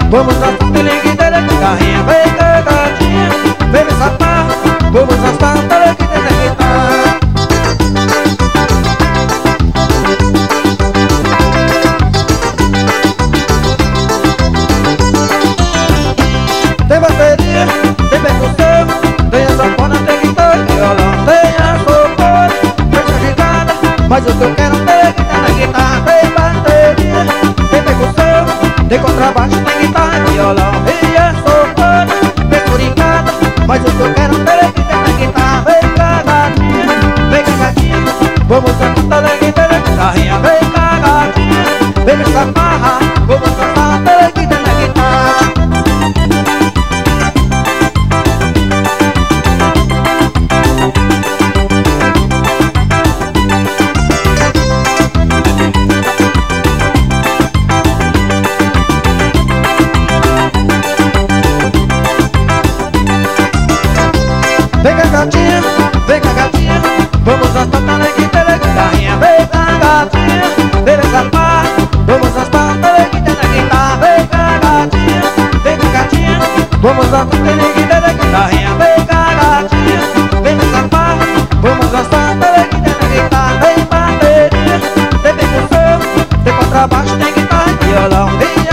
vamos dançar teleguitarra, guitarrinha, vem cagadinha, vem me sapar, vamos dançar teleguitarra, guitarra. Tem bateria, tem percussão, tem a sanfona, tem guitarra, violão, tem a sopora, tem agitada, mas o que eu quero é guitarra, guitarra, tem bateria, tem percussão, tem contrabaixo, tem guitarra, violão, e a sopora, tem suricada, mas o que eu quero é guitarra, guitarra, vem cagadinha, vamos cantar a guitarra, guitarrinha, vem cagadinha, vem me samarra, vamos cantar a guitarra, guitarra. Vem cagadinha, vamos dançar teleguitarra, guitarrinha, vem cagadinha, vem me sapar, vamos dançar teleguitarra, guitarra, vem cagadinha, vamos dançar teleguitarra, guitarrinha, vem cagadinha, vem me sapar, vamos dançar teleguitarra, guitarra, vem bateria, tem percussão, tem contrabaixo, tem guitarra, violão,